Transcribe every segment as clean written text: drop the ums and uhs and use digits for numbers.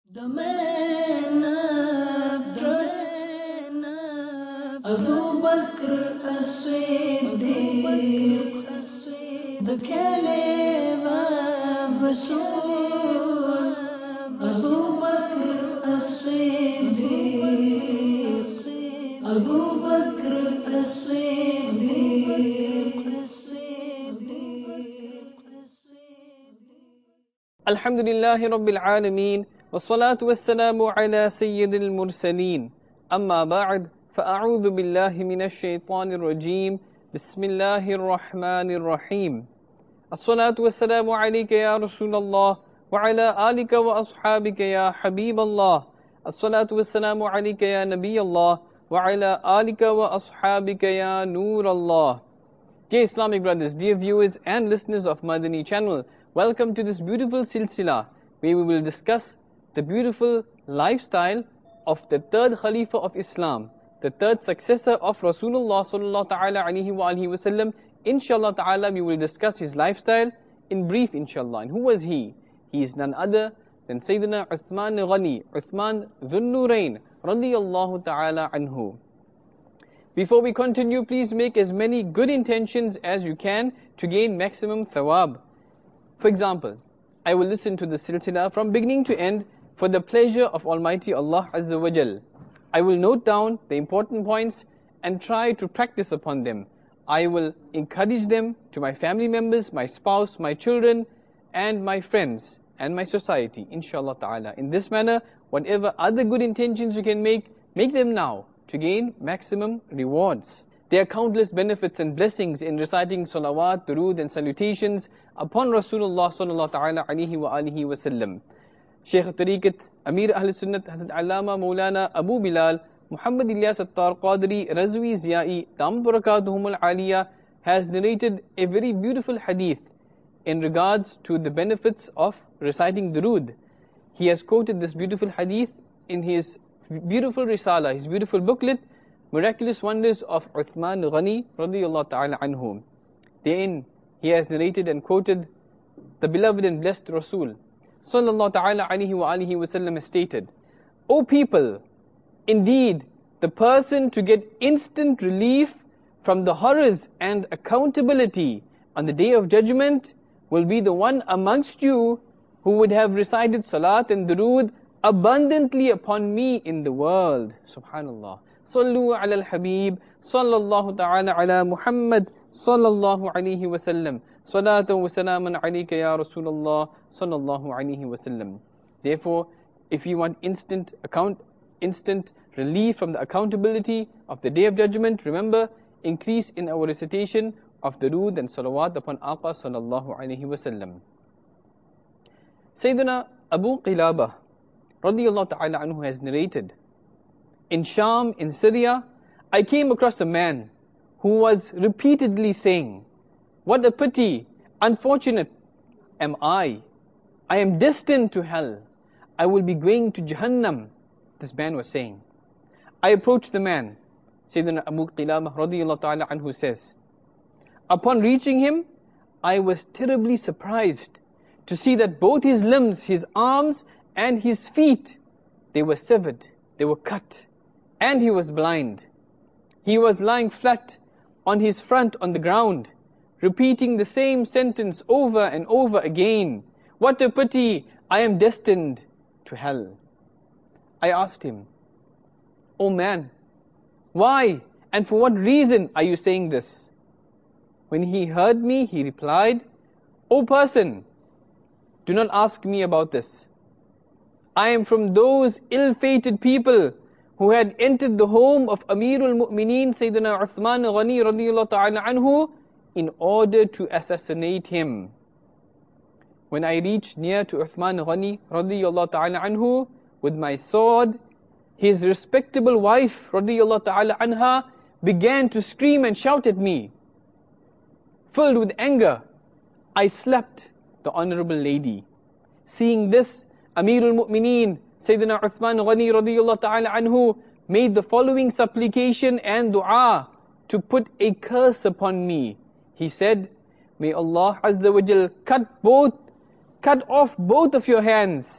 The man of truth, Abu Bakr as-Siddiq, the Caliph of Rasul. Abu Bakr as-Siddiq, Abu Bakr as-Siddiq. الحمد لله رب العالمين والصلاة والسلام على سيد المرسلين أما بعد فأعوذ بالله من الشيطان الرجيم بسم الله الرحمن الرحيم الصلاة والسلام عليك يا رسول الله وعلى آلك وأصحابك يا حبيب الله الصلاة والسلام عليك يا نبي الله وعلى آلك وأصحابك يا نور الله. Dear Islamic brothers, dear viewers and listeners of Madani channel, welcome to this beautiful silsila where we will discuss the beautiful lifestyle of the third Khalifa of Islam, the third successor of Rasulullah sallallahu ta'ala alayhi wa alihi wasallam. Inshallah ta'ala we will discuss his lifestyle in brief inshallah. And who was he? He is none other than Sayyidina Uthman Ghani, Uthman Dhun Nurayn radiyallahu ta'ala anhu. Before we continue, please make as many good intentions as you can to gain maximum thawab. For example, I will listen to the silsila from beginning to end for the pleasure of Almighty Allah Azza wa Jal. I will note down the important points and try to practice upon them. I will encourage them to my family members, my spouse, my children, and my friends, and my society, inshallah ta'ala. In this manner, whatever other good intentions you can make them now, to gain maximum rewards. There are countless benefits and blessings in reciting salawat, durood and salutations upon Rasulullah sallallahu ta'ala alayhi wa alihi wa sallam. Shaykh Tariqat, Amir Ahl Sunnat, Hazrat Allama Maulana Abu Bilal, Muhammad Ilyas Attar Qadri, Razvi Ziyai, Dam Barakatuhum al-Aliyah, has narrated a very beautiful hadith in regards to the benefits of reciting durood. He has quoted this beautiful hadith in his beautiful risala, his beautiful booklet, Miraculous Wonders of Uthman Ghani radiyallahu ta'ala anhu. Therein he has narrated and quoted the beloved and blessed Rasul sallallahu ta'ala alayhi wa alihi wa sallam has stated, O people, indeed the person to get instant relief from the horrors and accountability on the day of judgment will be the one amongst you who would have recited salat and durood abundantly upon me in the world. Subhanallah. Sallu ala al-Habib, sallallahu ta'ala ala Muhammad, sallallahu alayhi wa sallam. Salatan wa salaman alayka ya Rasulullah, sallallahu alayhi wa sallam. Therefore, if you want instant relief from the accountability of the day of judgment, remember, increase in our recitation of durood and salawat upon Aqa sallallahu alayhi wa sallam. Sayyidina Abu Qilabah radiyallahu ta'ala anhu has narrated, in Sham, in Syria, I came across a man who was repeatedly saying, what a pity, unfortunate am I am destined to hell, I will be going to Jahannam, this man was saying. I approached the man, Sayyidina Abu Qilabah radiyallahu ta'ala anhu says, upon reaching him, I was terribly surprised to see that both his limbs, his arms and his feet, they were severed, they were cut, and he was blind. He was lying flat on his front on the ground, repeating the same sentence over and over again. What a pity, I am destined to hell. I asked him, O man, why and for what reason are you saying this? When he heard me, he replied, O person, do not ask me about this. I am from those ill-fated people who had entered the home of Amirul Mu'mineen Sayyidina Uthman Ghani radiyallahu ta'ala anhu in order to assassinate him. When I reached near to Uthman Ghani radiyallahu ta'ala anhu with my sword, his respectable wife radiyallahu ta'ala anha began to scream and shout at me. Filled with anger, I slapped the honorable lady. Seeing this, Amirul Mu'mineen Sayyidina Uthman Ghani radiyallahu ta'ala anhu made the following supplication and dua to put a curse upon me. He said, may Allah Azza wa Jal cut off both of your hands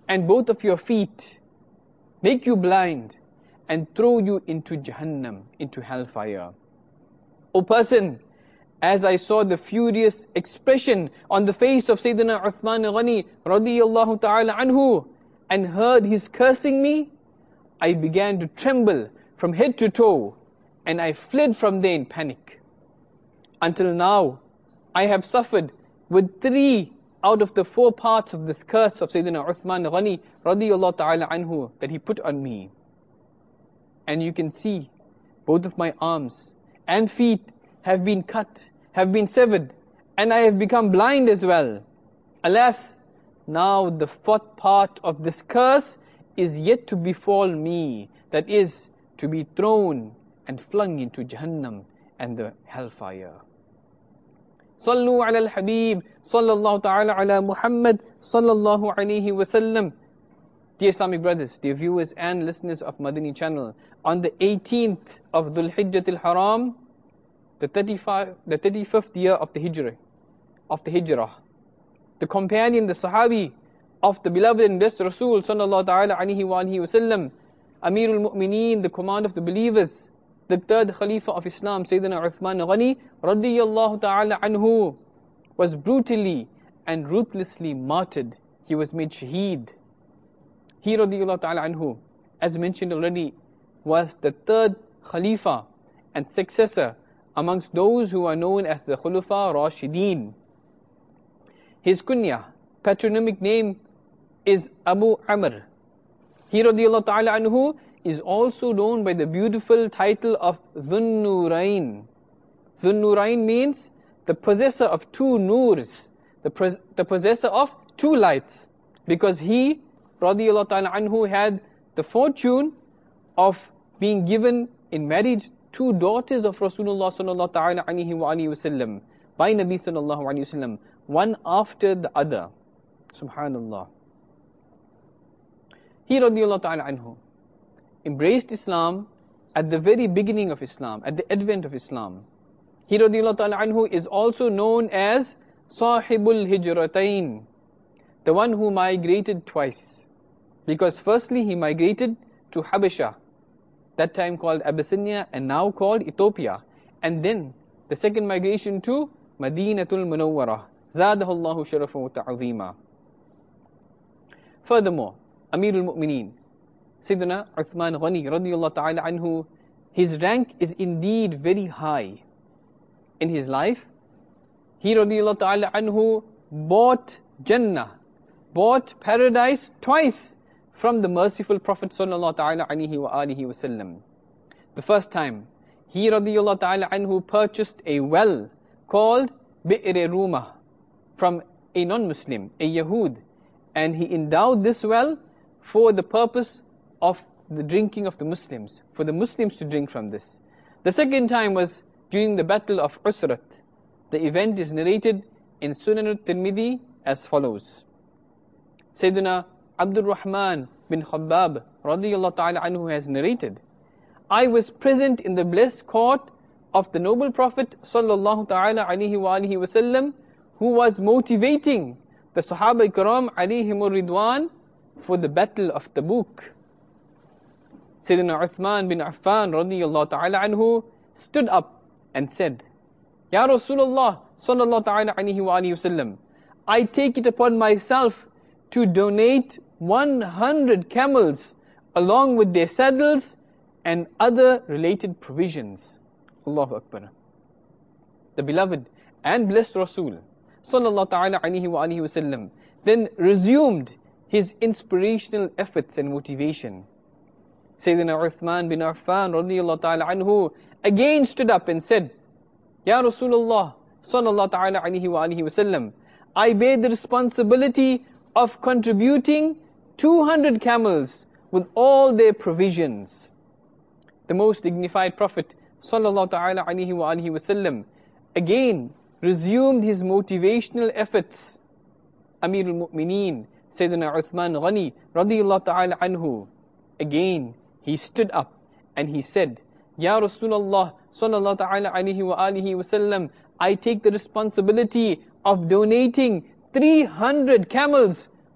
and both of your feet, make you blind, and throw you into Jahannam, into hellfire. O person, as I saw the furious expression on the face of Sayyidina Uthman Ghani radiyallahu ta'ala anhu, and heard his cursing me, I began to tremble from head to toe, and I fled from there in panic. Until now, I have suffered with 3 out of the 4 parts of this curse of Sayyidina Uthman Ghani radiyallahu ta'ala anhu that he put on me. And you can see both of my arms and feet have been cut, have been severed, and I have become blind as well. Alas, now the 4th part of this curse is yet to befall me, that is, to be thrown and flung into Jahannam and the hellfire. Sallu ala al-Habib, sallallahu ta'ala ala Muhammad, sallallahu alayhi wa sallam. Dear Islamic brothers, dear viewers and listeners of Madani channel, on the 18th of Dhul Hijjat al-Haram, the 35th year of the Hijrah, the companion, the Sahabi of the beloved and blessed Rasul sallallahu ta'ala alayhi wa sallam, Amirul Mu'mineen, the commander of the believers, the 3rd Khalifa of Islam, Sayyidina Uthman Ghani radiyallahu ta'ala anhu, was brutally and ruthlessly martyred. He was made shaheed. He radiyallahu ta'ala anhu, as mentioned already, was the 3rd Khalifa and successor amongst those who are known as the Khulafa Rashideen. His kunya, patronymic name, is Abu Amr. He radiyallahu ta'ala anhu is also known by the beautiful title of Dhun Nurayn. Dhun Nurayn means the possessor of 2 noors, the possessor of 2 lights, because he radiyallahu ta'ala anhu had the fortune of being given in marriage 2 daughters of Rasulullah sallallahu ta'ala alayhi wa sallam by Nabi sallallahu alayhi wa sallam, one after the other. Subhanallah. He radiyallahu ta'ala anhu embraced Islam at the very beginning of Islam, at the advent of Islam. He radiyallahu ta'ala anhu is also known as Sahibul Hijratain, the one who migrated twice. Because firstly he migrated to Habasha, that time called Abyssinia and now called Ethiopia. And then the second migration to Madinatul Munawwarah. Zadahullahu sharafa wa ta'azima. Furthermore, Amirul Mu'mineen, Sayyidina Uthman Ghani radiyallahu ta'ala anhu, his rank is indeed very high. In his life, he radiyallahu ta'ala anhu bought Jannah, bought paradise twice from the merciful Prophet sallallahu ta'ala alayhi wa alihi wa sallam. The first time, he radiyallahu ta'ala anhu purchased a well called Bi'r Rumah from a non-Muslim, a Yahud, and he endowed this well for the purpose of the drinking of the Muslims, for the Muslims to drink from this. The second time was during the battle of Usrat. The event is narrated in Sunan al-Tirmidhi as follows. Sayyidina Abdul Rahman bin Khabbab radiyallahu ta'ala anhu has narrated, I was present in the blessed court of the noble Prophet sallallahu ta'ala alayhi wa alihi wa sallam, who was motivating the Sahaba Ikram alayhimur Ridwan for the battle of Tabuk. Sayyidina Uthman bin Affan radiyallahu ta'ala anhu stood up and said, Ya Rasulullah sallallahu ta'ala alayhi wa alihi wa sallam, I take it upon myself to donate 100 camels along with their saddles and other related provisions. Allahu Akbar. The beloved and blessed Rasul sallallahu ta'ala alayhi wa alihi wa sallam then resumed his inspirational efforts and motivation. Sayyidina Uthman bin Affan radiyallahu ta'ala anhu again stood up and said, Ya Rasulullah sallallahu ta'ala alayhi wa alihi wa sallam, I bear the responsibility of contributing 200 camels with all their provisions. The most dignified Prophet sallallahu ta'ala alayhi wa alihi wa sallam again resumed his motivational efforts. Amirul Mu'mineen, Sayyidina Uthman Ghani radiyallahu ta'ala anhu, again he stood up and he said, Ya Rasulullah sallallahu ta'ala alayhi wa alihi wa sallam, I take the responsibility of donating 300 camels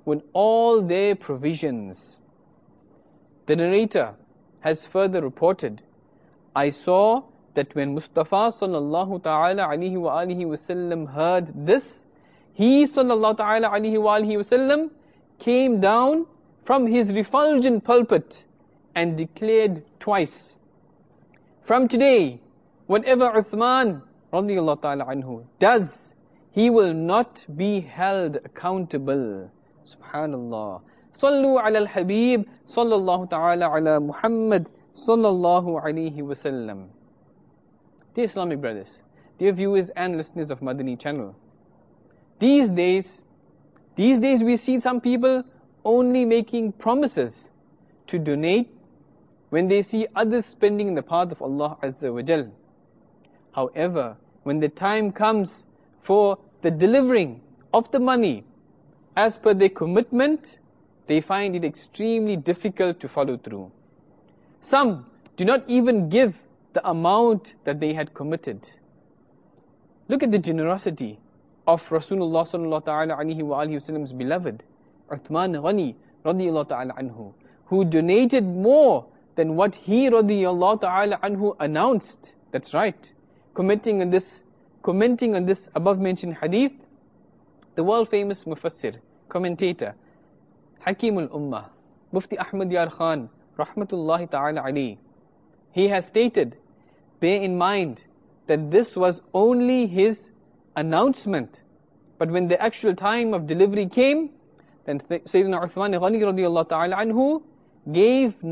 with all their provisions. The narrator has further reported, I saw that when Mustafa sallallahu ta'ala alayhi wa alihi wasallam heard this, he sallallahu ta'ala alayhi wa alihi wasallam came down from his refulgent pulpit and declared twice, from today, whatever Uthman radiyallahu ta'ala anhu does, he will not be held accountable. Subhanallah. Sallu ala al-Habib sallallahu ta'ala ala Muhammad sallallahu alayhi wasallam. Dear Islamic brothers, dear viewers and listeners of Madani channel, these days we see some people only making promises to donate when they see others spending in the path of Allah Azza wa Jal. However, when the time comes for the delivering of the money as per their commitment, they find it extremely difficult to follow through. Some do not even give the amount that they had committed. Look at the generosity of Rasulullah sallallahu ta'ala alayhi wa alihi wasallam's beloved, Uthman Ghani radiyallahu ta'ala anhu, who donated more than what he radiyallahu ta'ala anhu announced. That's right. Commenting on this above mentioned hadith, the world famous mufassir, commentator, Hakimul Ummah, Mufti Ahmad Yar Khan, rahmatullahi ta'ala alayhi, he has stated, bear in mind that this was only his announcement, but when the actual time of delivery came, then Sayyidina Uthman Ghani radiyallahu ta'ala anhu gave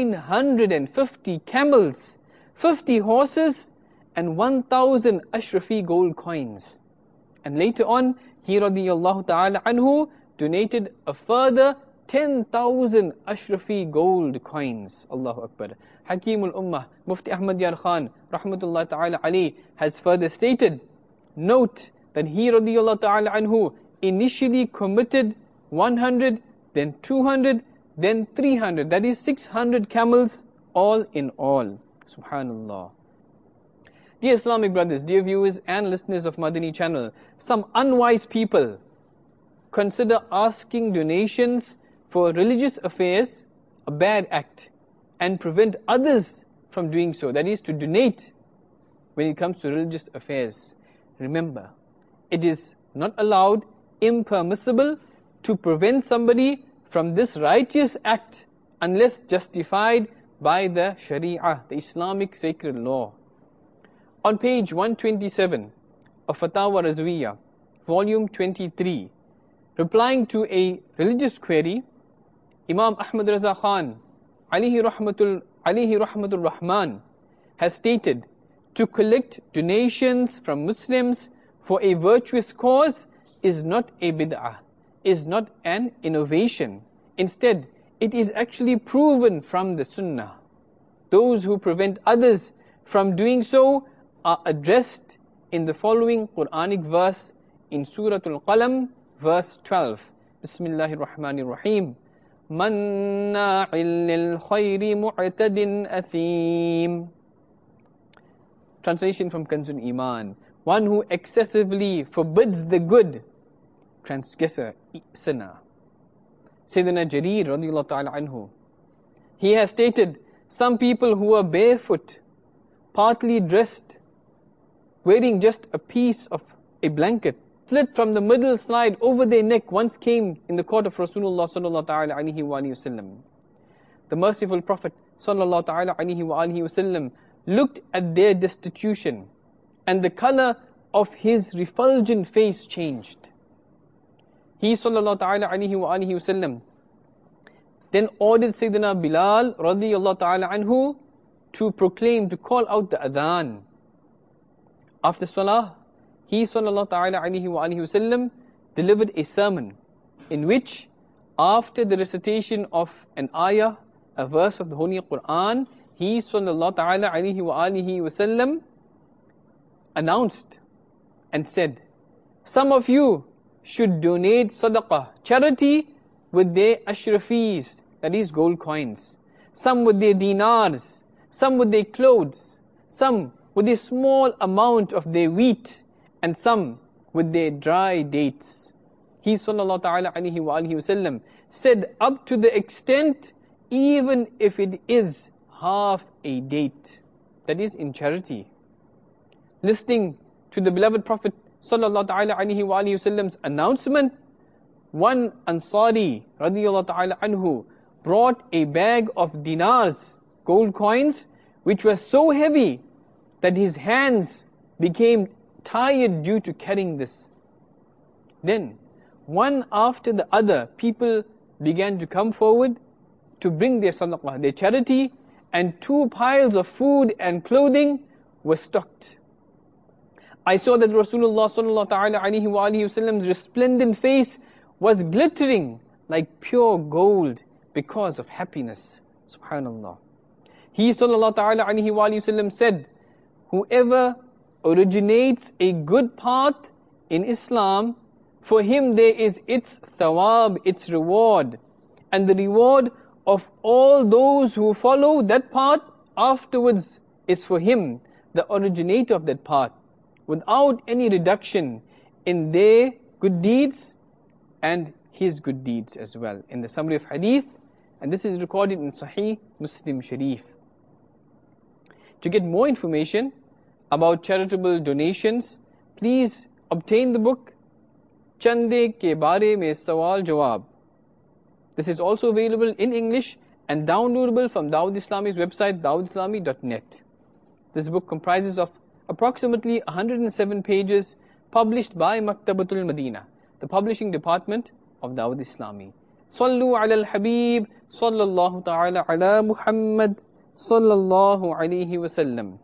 950 camels, 50 horses, and 1,000 Ashrafi gold coins. And later on, he radiyallahu ta'ala anhu donated a further 10,000 Ashrafi gold coins. Allahu Akbar. Hakimul Ummah, Mufti Ahmad Yar Khan, rahmatullahi ta'ala alayhi, has further stated, note that he radiyallahu ta'ala anhu initially committed 100, then 200, then 300. That is 600 camels all in all. Subhanallah. Dear Islamic brothers, dear viewers and listeners of Madani channel, some unwise people consider asking donations for religious affairs a bad act and prevent others from doing so. That is, to donate when it comes to religious affairs. Remember, it is not allowed, impermissible to prevent somebody from this righteous act unless justified by the Sharia, the Islamic sacred law. On page 127 of Fatawa Razwiyah, volume 23, replying to a religious query, Imam Ahmad Raza Khan, alayhi rahmatul rahman, has stated, to collect donations from Muslims for a virtuous cause is not a bid'ah, is not an innovation. Instead, it is actually proven from the Sunnah. Those who prevent others from doing so are addressed in the following Quranic verse in Surah Al-Qalam, verse 12. Bismillahir Rahmanir Rahim. Manna'il lil khayri mu'tadin athim. Translation from Kanzul Iman. One who excessively forbids the good, transgressor, sinner. Sayyidina Jarir radiyallahu ta'ala anhu, he has stated, some people who are barefoot, partly dressed, wearing just a piece of a blanket, slit from the middle slide over their neck, once came in the court of Rasulullah sallallahu ta'ala alayhi wa sallam. The merciful Prophet sallallahu ta'ala alayhi wa sallam looked at their destitution, and the color of his refulgent face changed. He sallallahu ta'ala alayhi wa sallam then ordered Sayyidina Bilal radiyallahu ta'ala anhu to proclaim, to call out the adhan. After salah, he sallallahu ta'ala alayhi wa sallam delivered a sermon in which, after the recitation of an ayah, a verse of the Holy Quran, he sallallahu ta'ala alayhi wa sallam announced and said, some of you should donate sadaqah, charity, with their ashrafis, that is gold coins, some with their dinars, some with their clothes, some with a small amount of their wheat, and some with their dry dates. He sallallahu ta'ala alayhi wa alihi wasallam said, up to the extent, even if it is half a date, that is in charity. Listening to the beloved Prophet sallallahu ta'ala alayhi wa alihi wasallam's announcement, one Ansari radiyallahu ta'ala anhu brought a bag of dinars, gold coins, which was so heavy that his hands became tired due to carrying this. Then, one after the other, people began to come forward to bring their sadaqah, their charity, and 2 piles of food and clothing were stocked. I saw that Rasulullah sallallahu ta'ala alayhi wa alihi wasallam's resplendent face was glittering like pure gold because of happiness. Subhanallah. He sallallahu ta'ala alayhi wa alihi wasallam said, whoever originates a good path in Islam, for him there is its thawab, its reward, and the reward of all those who follow that path afterwards is for him, the originator of that path, without any reduction in their good deeds and his good deeds as well. In the summary of hadith, and this is recorded in Sahih Muslim Sharif. To get more information about charitable donations, please obtain the book Chande ke bare mein sawal jawab. This is also available in English and downloadable from Dawud Islami's website, dawudislami.net. This book comprises of approximately 107 pages published by Maktabatul Madinah, the publishing department of Dawud Islami. Sallu ala al-Habib, sallallahu ta'ala ala Muhammad, sallallahu alayhi wa sallam.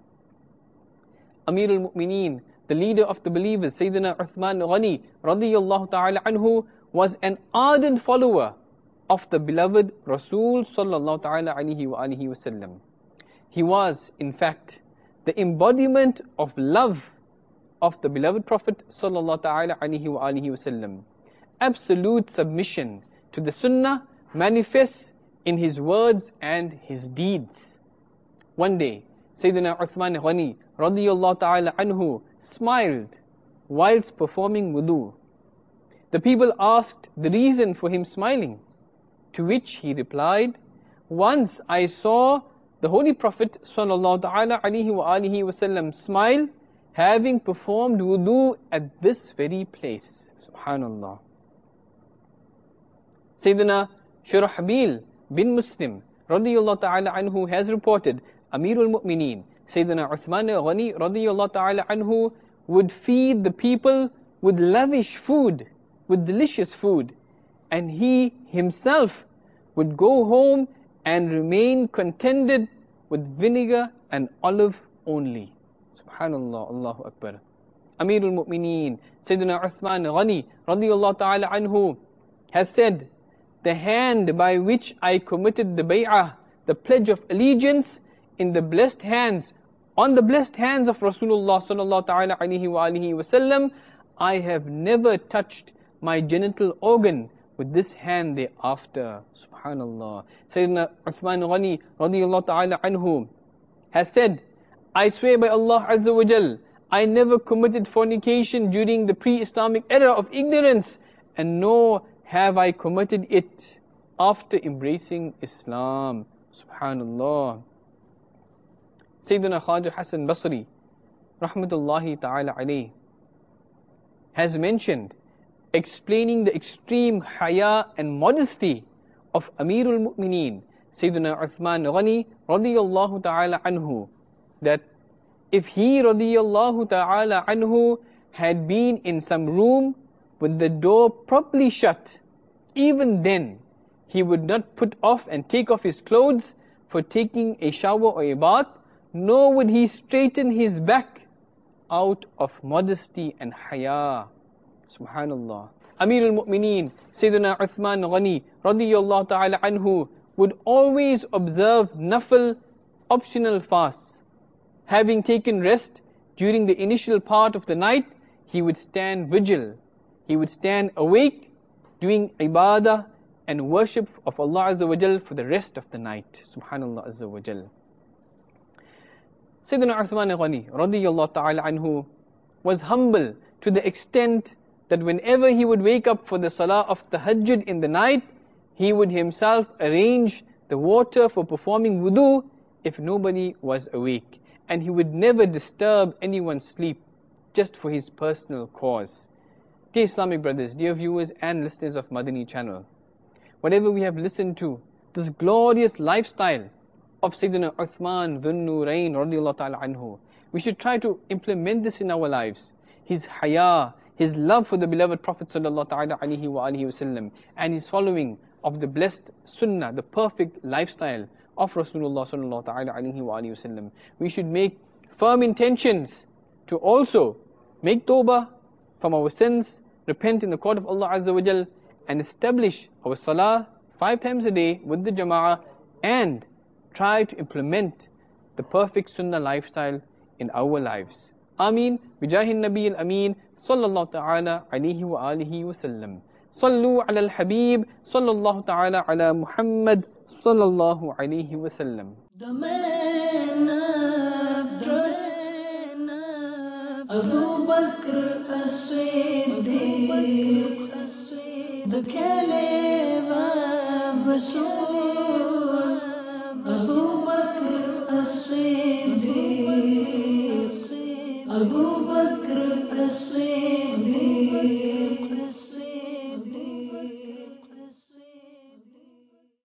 Amir al-Mu'mineen, the leader of the believers, Sayyidina Uthman Ghani radiyallahu ta'ala anhu, was an ardent follower of the beloved Rasul sallallahu ta'ala alayhi wa alihi wasallam. He was, in fact, the embodiment of love of the beloved Prophet sallallahu ta'ala alayhi wa alihi wasallam. Absolute submission to the sunnah manifests in his words and his deeds. One day, Sayyidina Uthman Ghani radiyallahu ta'ala anhu smiled whilst performing wudu. The people asked the reason for him smiling, to which he replied, once I saw the Holy Prophet sallallahu ta'ala alayhi wa alihi wasallam smile, having performed wudu at this very place. Subhanallah. Sayyidina Shurahbil bin Muslim radiyallahu ta'ala anhu has reported, Amirul Mu'mineen, Sayyidina Uthman Ghani radiyallahu ta'ala anhu would feed the people with lavish food, with delicious food, and he himself would go home and remain contented with vinegar and olive only. Subhanallah, Allahu Akbar. Amirul Mu'mineen, Sayyidina Uthman Ghani radiyallahu ta'ala anhu has said, the hand by which I committed the bay'ah, the pledge of allegiance, in the blessed hands, on the blessed hands of Rasulullah sallallahu ta'ala alayhi wa alihi wasallam, I have never touched my genital organ with this hand thereafter. Subhanallah. Sayyidina Uthman Ghani radiyallahu ta'ala anhu has said, I swear by Allah Azza wa Jal, I never committed fornication during the pre-Islamic era of ignorance, and nor have I committed it after embracing Islam. Subhanallah. Sayyidina Khaja Hassan Basri rahmatullahi ta'ala alayh has mentioned, explaining the extreme haya and modesty of Amirul Mu'mineen, Sayyidina Uthman Ghani radiyallahu ta'ala anhu, that if he radiyallahu ta'ala anhu had been in some room with the door properly shut, even then he would not put off and take off his clothes for taking a shower or a bath, nor would he straighten his back out of modesty and haya. Subhanallah. Amirul Mu'mineen, Sayyidina Uthman Ghani radiyallahu ta'ala anhu would always observe nafil, optional fasts. Having taken rest during the initial part of the night, he would stand vigil. He would stand awake, doing ibadah and worship of Allah Azza wa Jal for the rest of the night. Subhanallah Azza wa Jal. Sayyidina Uthman Ghani radiyallahu ta'ala anhu was humble to the extent that whenever he would wake up for the salah of tahajjud in the night, he would himself arrange the water for performing wudu if nobody was awake. And he would never disturb anyone's sleep just for his personal cause. Dear Islamic brothers, dear viewers and listeners of Madani channel, whatever we have listened to, this glorious lifestyle of Sayyidina Uthman Dhun Nurayn radiyallahu ta'ala anhu, we should try to implement this in our lives. His haya, his love for the beloved Prophet sallallahu ta'ala alaihi wa alihi wasallam, and his following of the blessed sunnah, the perfect lifestyle of Rasulullah sallallahu ta'ala alaihi wa alihi wasallam. We should make firm intentions to also make tawbah from our sins, repent in the court of Allah Azza wa Jal, and establish our salah 5 times a day with the jama'ah, and try to implement the perfect sunnah lifestyle in our lives. Ameen. Bijahin Nabi al-Ameen sallallahu ta'ala alayhi wa alihi wa sallam. Sallu ala al-Habib sallallahu ta'ala ala Muhammad sallallahu alayhi wa sallam. The man of truth, Abu Bakr as-Siddiq, the Caliph of Rasul. Abu Bakr as-Siddiq, Abu Bakr as-Siddiq.